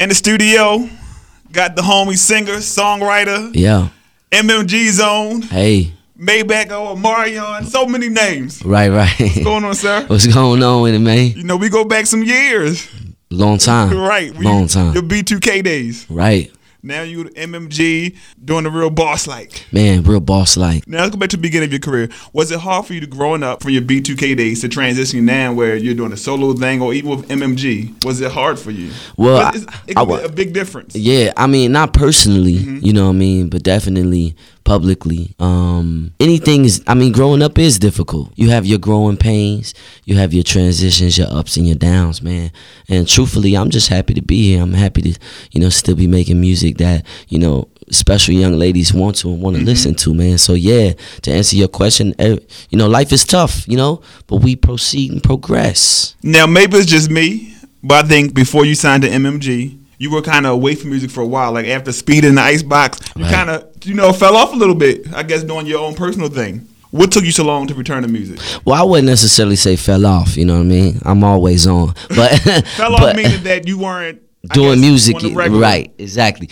In the studio, got the homie singer, songwriter, Yeah. MMG Zone, Hey. Maybach or Marion, so many names. Right. What's going on, sir? What's going on with it, man? You know, we go back some years. Long time. Right. Long time. Your B2K days. Right. Now you MMG doing the real boss like. Man, real boss like. Now let's go back to the beginning of your career. Was it hard for you to growing up from your B2K days to transition now where you're doing a solo thing or even with MMG? Was it hard for you? Well, it could be a big difference. Yeah, I mean, not personally, you know what I mean, but definitely publicly. Anything is, I mean, growing up is difficult. You have your growing pains, you have your transitions, your ups and your downs, man. And truthfully, I'm just happy to be here. I'm happy to, you know, still be making music that, you know, special young ladies want to listen to, man. So yeah, to answer your question, you know, life is tough, you know, but we proceed and progress. Now maybe it's just me, but I think before you signed to MMG, you were kind of away from music for a while. Like after Speed in the Icebox, you kind of, you know, fell off a little bit, I guess, doing your own personal thing. What took you so long to return to music? Well, I wouldn't necessarily say fell off, you know what I mean? I'm always on. But fell off meaning that you weren't doing music, right? Exactly.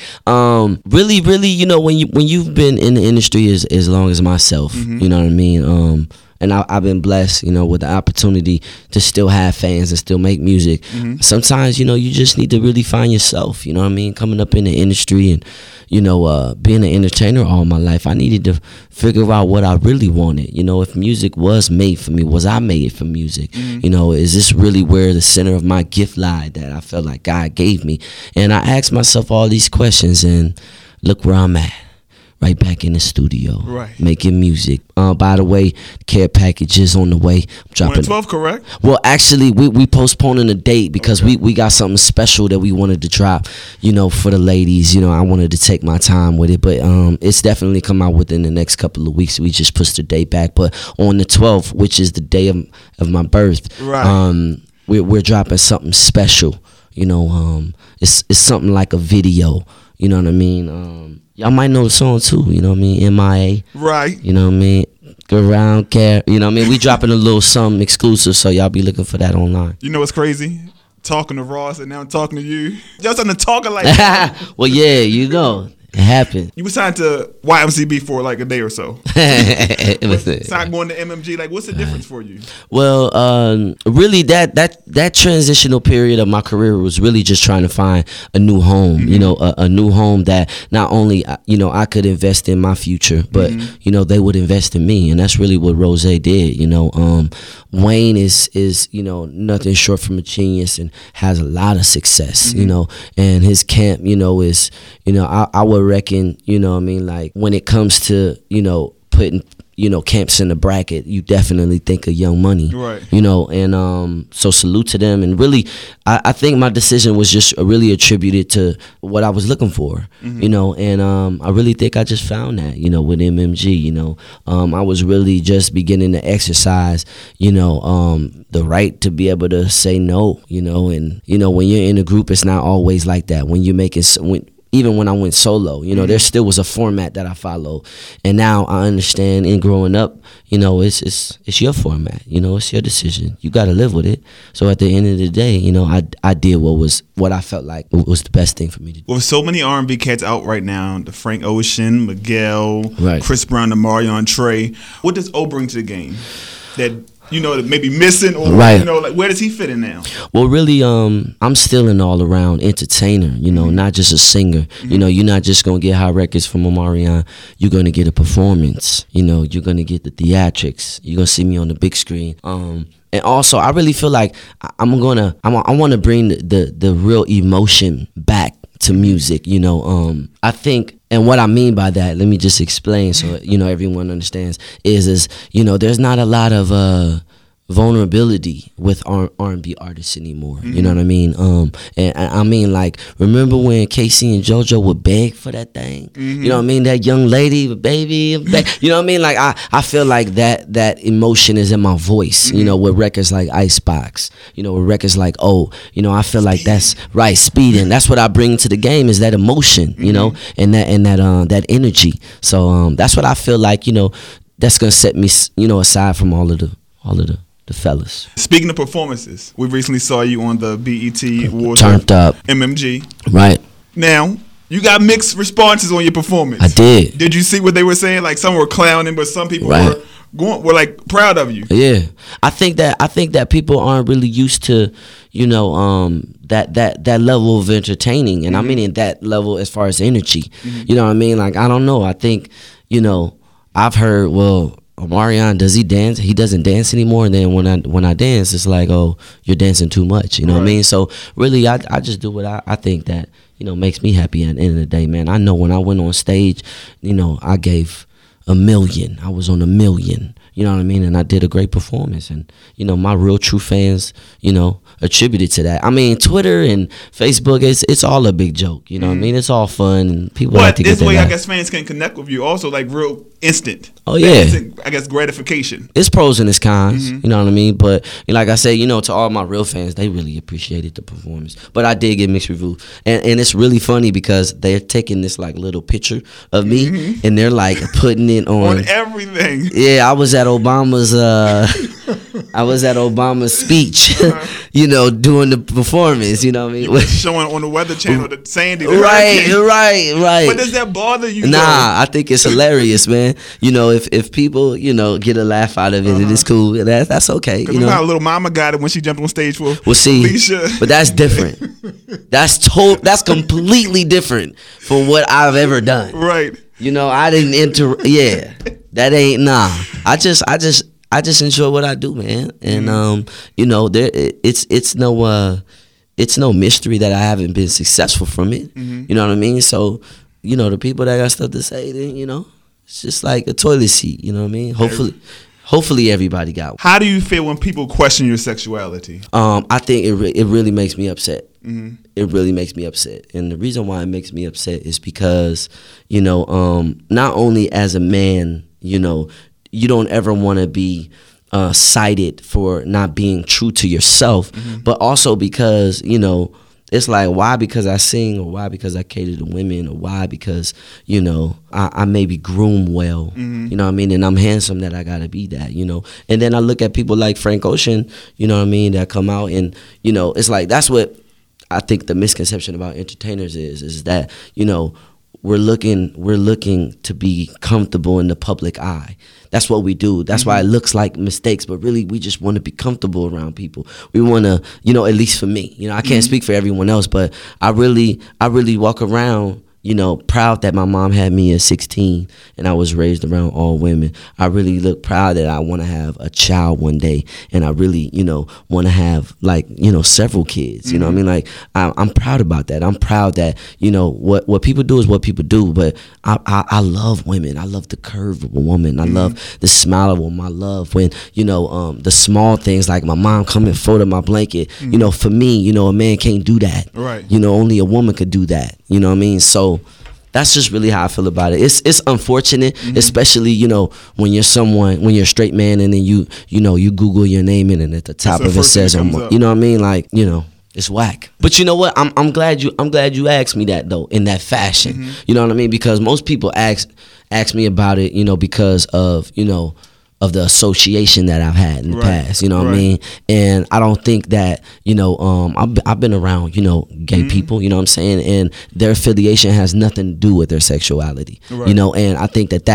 Really, you know, when you've been in the industry as long as myself, you know what I mean. And I've been blessed, you know, with the opportunity to still have fans and still make music. Sometimes, you know, you just need to really find yourself. You know what I mean? Coming up in the industry and, you know, being an entertainer all my life, I needed to figure out what I really wanted. You know, if music was made for me, was I made for music? You know, is this really where the center of my gift lied that I felt like God gave me? And I asked myself all these questions, and look where I'm at. Right back in the studio, making music. By the way, care package is on the way. I'm dropping 12, correct? Well, actually, we postponing the date because we got something special that we wanted to drop, you know, for the ladies. You know, I wanted to take my time with it, but it's definitely come out within the next couple of weeks. We just pushed the date back, but on the 12th, which is the day of my birth, we're dropping something special. You know, it's something like a video. You know what I mean? Y'all might know the song too, you know what I mean? MIA. Right. You know what I mean? Go around, care. You know what I mean? We dropping a little something exclusive, so y'all be looking for that online. You know what's crazy? Talking to Ross and now I'm talking to you. Y'all starting to talk like that. Well, yeah, you know. It happened. You were signed to YMCB for like a day or so. Signed going to MMG. Like, what's the difference for you? Well, really, that transitional period of my career was really just trying to find a new home. You know, a new home that not only you know I could invest in my future, but you know they would invest in me, and that's really what Rose did. You know, Wayne is you know nothing short from a genius and has a lot of success. You know, and his camp, you know, is you know I would reckon, you know what I mean, like when it comes to, you know, putting, you know, camps in the bracket, you definitely think of Young Money. Right. You know, and so salute to them. And really, I think my decision was just really attributed to what I was looking for, you know, and I really think I just found that, you know, with MMG, you know. I was really just beginning to exercise, you know, the right to be able to say no, you know, and, you know, when you're in a group, it's not always like that. When you're making, even when I went solo, you know, there still was a format that I followed. And now I understand in growing up, you know, it's your format, you know, it's your decision. You got to live with it. So at the end of the day, you know, I did what I felt like was the best thing for me to do. Well, with so many R&B cats out right now, the Frank Ocean, Miguel, Chris Brown, the Marion Trey, what does O bring to the game that, you know, that maybe missing or, you know, like where does he fit in now? Well, really, I'm still an all-around entertainer, you know, not just a singer. You know, you're not just going to get hot records from Omarion. You're going to get a performance. You know, you're going to get the theatrics. You're going to see me on the big screen. And also, I really feel like I want to bring the real emotion back to music, you know. I think, and what I mean by that, let me just explain so, you know, everyone understands, is you know, there's not a lot of vulnerability with R&B artists anymore. You know what I mean? And I mean, like, remember when Casey and JoJo would beg for that thing? You know what I mean? That young lady, baby, you know what I mean? Like, I feel like that emotion is in my voice, you know, with records like Icebox, you know, with records like, you know, I feel like that's right, Speeding. That's what I bring to the game, is that emotion, you know, and that energy. So that's what I feel like, you know, that's gonna set me, you know, aside from all of the the fellas. Speaking of performances, we recently saw you on the BET Awards. Turned up. MMG. Right. Now, you got mixed responses on your performance. I did. Did you see what they were saying? Like, some were clowning, but some people Right. were like proud of you. Yeah, I think that people aren't really used to, you know, that level of entertaining, and I mean in that level as far as energy. You know what I mean? Like, I don't know. I think, you know, I've heard, well, Omarion, does he dance? He doesn't dance anymore. And then when I dance, it's like, oh, you're dancing too much. You know what I mean? So really, I just do what I think that, you know, makes me happy at the end of the day, man. I know when I went on stage, you know, I gave 1 million. I was on 1 million. You know what I mean? And I did a great performance. And, you know, my real true fans, you know, attributed to that. I mean, Twitter and Facebook, it's all a big joke. You know what I mean? It's all fun. And people like to get this way, that. I guess fans can connect with you also, like real instant. Oh, yeah. Instant, I guess, gratification. It's pros and it's cons, you know what I mean? But like I said, you know, to all my real fans, they really appreciated the performance. But I did get mixed reviews. And it's really funny because they're taking this like little picture of me and they're like putting it on everything. Yeah, I was at Obama's speech, you know, doing the performance, you know what I mean? Showing on the Weather Channel the Sandy. Right. But does that bother you? Nah, I think it's hilarious, man. You know, if people, you know, get a laugh out of it, and it's cool. That's okay. You know how Little Mama got it when she jumped on stage for Alicia. But that's different. That's completely different from what I've ever done. Right. You know, I didn't enter. Yeah, that ain't nah. I just enjoy what I do, man. And you know, it's no mystery that I haven't been successful from it. You know what I mean? So, you know, the people that got stuff to say, then, you know, it's just like a toilet seat. You know what I mean? Hopefully everybody got one. How do you feel when people question your sexuality? I think it really makes me upset. It really makes me upset. And the reason why it makes me upset is because, you know, not only as a man, you know, you don't ever want to be cited for not being true to yourself, but also because, you know, it's like, why because I sing, or why because I cater to women, or why because, you know, I maybe groom well, you know what I mean, and I'm handsome that I gotta be that, you know. And then I look at people like Frank Ocean, you know what I mean, that come out and, you know, it's like, that's what I think the misconception about entertainers is that, you know, we're looking to be comfortable in the public eye. That's what we do. That's why it looks like mistakes, but really we just want to be comfortable around people. We want to, you know, at least for me, you know, I can't speak for everyone else, but I really walk around, you know, proud that my mom had me at 16 and I was raised around all women. I really look proud that I want to have a child one day, and I really, you know, want to have, like, you know, several kids. You know what I mean? Like, I'm proud about that. I'm proud that, you know, what people do is what people do, but I love women. I love the curve of a woman. I love the smile of a woman. I love when, you know, the small things like my mom coming and folding my blanket. You know, for me, you know, a man can't do that. Right. You know, only a woman could do that. You know what I mean? So that's just really how I feel about it. It's unfortunate, especially, you know, when you're a straight man, and then you know, you Google your name and at the top of it says, you know what I mean? Like, you know, it's whack. But you know what? I'm glad you asked me that, though, in that fashion. You know what I mean? Because most people ask me about it, you know, because of, you know, of the association that I've had in the past, you know what I mean? And I don't think that, you know, I've been around, you know, gay people, you know what I'm saying? And their affiliation has nothing to do with their sexuality, you know? And I think that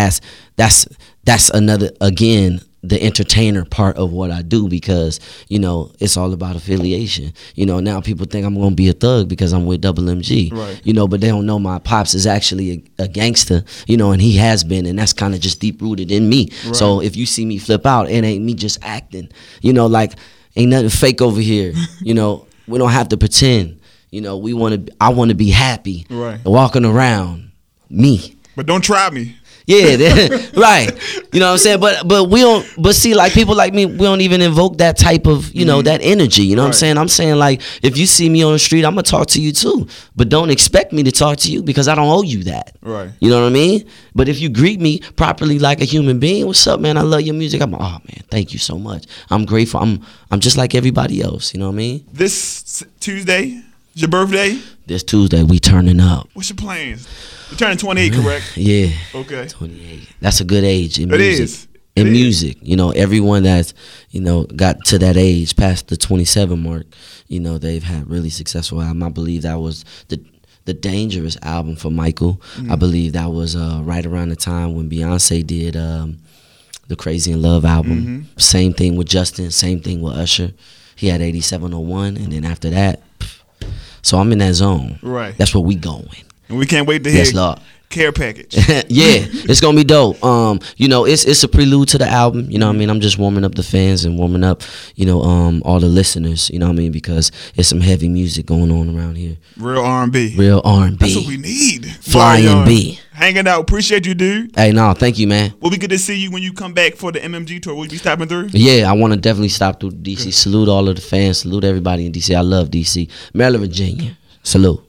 that's another, again, the entertainer part of what I do, because, you know, it's all about affiliation. You know, now people think I'm going to be a thug because I'm with Double MG, you know, but they don't know my pops is actually a gangster, you know, and he has been, and that's kind of just deep rooted in me. So if you see me flip out, it ain't me just acting, you know, like, ain't nothing fake over here. You know, we don't have to pretend. You know, I want to be happy walking around me. But don't try me. Yeah, right. You know what I'm saying? But we don't, but see, like, people like me, we don't even invoke that type of, you know, that energy. You know what I'm saying? I'm saying, like, if you see me on the street, I'm going to talk to you too. But don't expect me to talk to you, because I don't owe you that. Right. You know what I mean? But if you greet me properly like a human being, what's up, man? I love your music. I'm like, oh, man, thank you so much. I'm grateful. I'm just like everybody else. You know what I mean? This Tuesday, your birthday? This Tuesday, we turning up. What's your plans? You're turning 28, correct? Yeah. Okay. 28. That's a good age in music. It is. in music. You know, everyone that's, you know, got to that age past the 27 mark, you know, they've had really successful album. I believe that was the Dangerous album for Michael. I believe that was right around the time when Beyonce did the Crazy in Love album. Same thing with Justin, same thing with Usher. He had 8701, and then after that, so I'm in that zone. Right. That's where we going. And we can't wait to hear Yes, Lord. Care Package. Yeah, it's gonna be dope. You know, it's a prelude to the album. You know what I mean? I'm just warming up the fans and warming up, you know, all the listeners. You know what I mean? Because it's some heavy music going on around here. Real R&B. Real R&B. That's what we need. Flying B. Hanging out. Appreciate you, dude. Hey, no, thank you, man. We'll be good to see you when you come back for the MMG tour. We'll be stopping through. Yeah, I want to definitely stop through DC. Salute all of the fans. Salute everybody in DC. I love DC. Maryland, Virginia. Salute.